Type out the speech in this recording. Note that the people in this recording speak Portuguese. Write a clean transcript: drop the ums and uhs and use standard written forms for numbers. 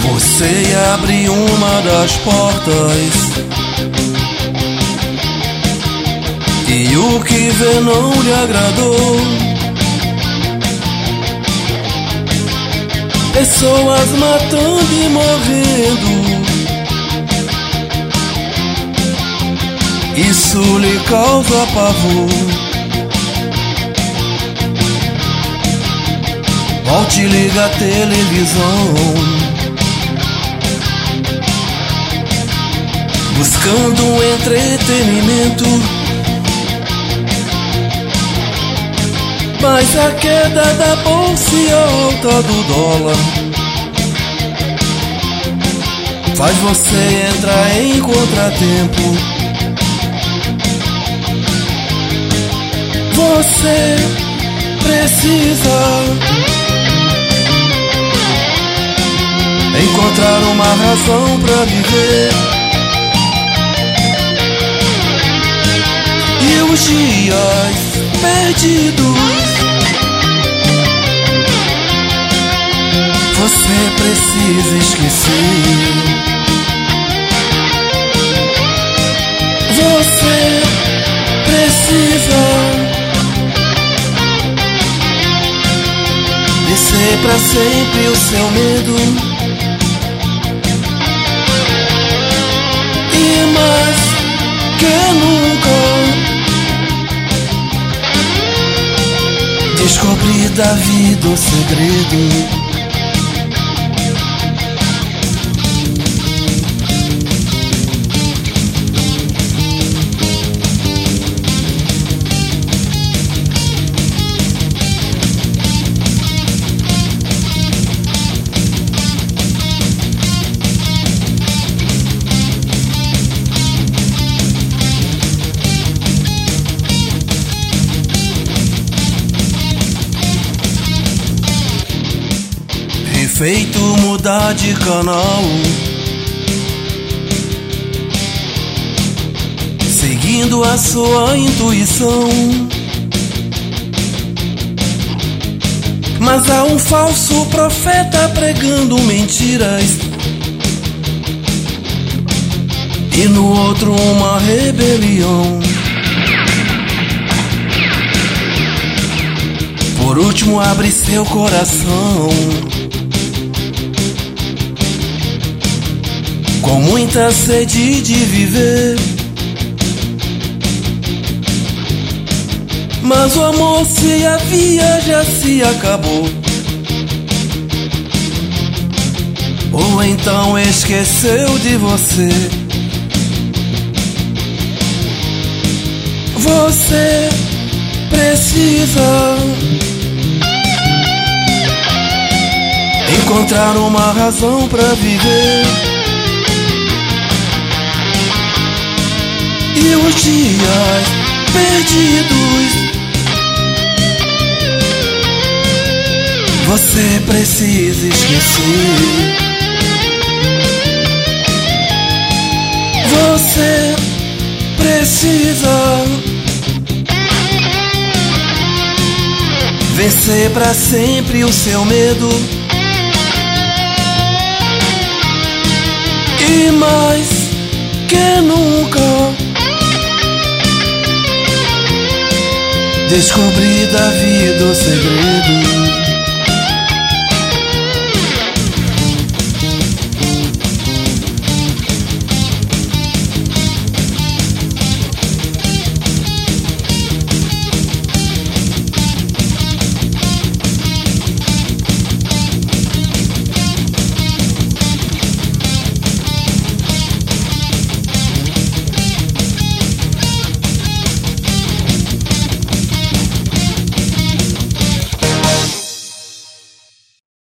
Você abre uma das portas e o que vê não lhe agradou. Pessoas matando e morrendo, isso lhe causa pavor. Volte e liga a televisão, buscando um entretenimento, mas a queda da bolsa e a alta do dólar faz você entrar em contratempo. Você precisa encontrar uma razão pra viver, e os dias perdidos você precisa esquecer. Você precisa vencer pra sempre o seu medo, e mais que nunca descobrir da vida o segredo. Feito mudar de canal, seguindo a sua intuição, mas há um falso profeta pregando mentiras, e no outro uma rebelião. Por último, abre seu coração, com muita sede de viver, mas o amor se havia já se acabou, ou então esqueceu de você. Você precisa encontrar uma razão pra viver, e os dias perdidos você precisa esquecer. Você precisa vencer pra sempre o seu medo, e mais que nunca descobrir da vida o segredo.